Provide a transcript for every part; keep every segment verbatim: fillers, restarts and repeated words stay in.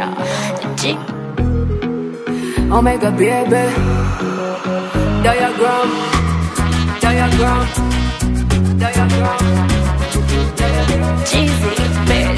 Yeah, G. Omega baby. Diagram. Diagram. Diagram. Diagram. Jeezy, bitch.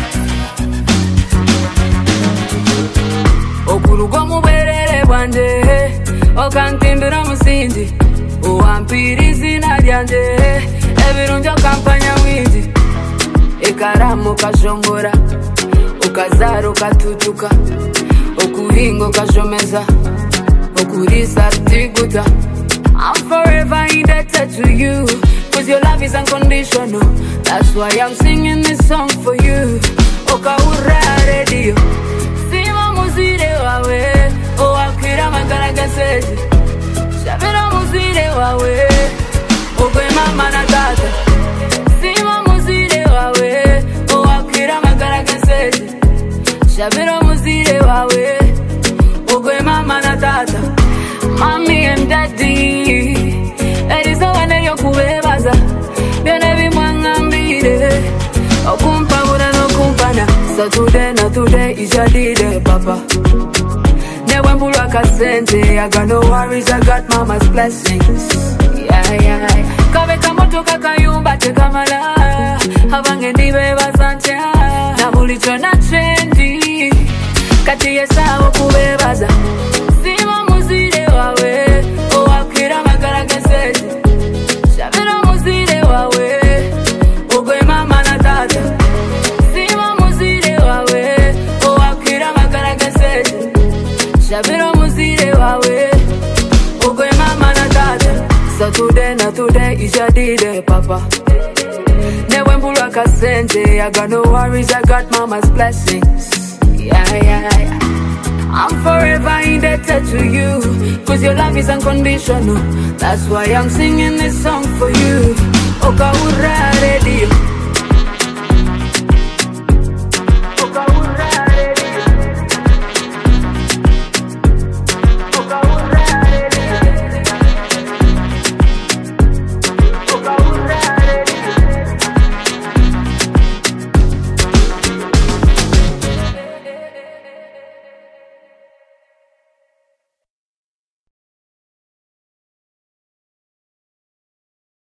Okurugwa muberere bwanje okantindura musingi owampiriza ina ryanje ebirungi okampanya mwingi ekaramu kajongora ukazara ukatutuka okuhinga ukajomeza okurisa rutiguta. I'm forever indebted to you, cause your love is unconditional. That's why I'm singing this song for you. Okaura radio Sima muzire wawe Owakira magaragaseji Shabira muzire wawe Ogwe mama na tata Sima muzire wawe Owakira magaragaseji Shabira muzire wawe Ogwe mama na tata Mommy and daddy Erizo wane yokuwebaza Byone bimwangambire Okumpa ura no kumpana So today, not today, is your day, papa. Never mbulwa kasente I got no worries, I got mama's blessings. Yeah, yeah. Kabe kamoto kakayumba te kamala Habange nibe basantia Na bulicho na trendi Kati yesa okubebaza Sima muzire wawe Owakira magaragaseji Shabira muzire wawe Ogwe mama na tata Sima muzire wawe Owakira magaragaseji Shabira muzire wawe Ogwe mama na tata So today, not today, is your day, papa. Never mbulwa kasente I got no worries, I got mama's blessings. Yeah, yeah, yeah. I'm forever indebted to you, cause your love is unconditional. That's why I'm singing this song for you. Okaura radio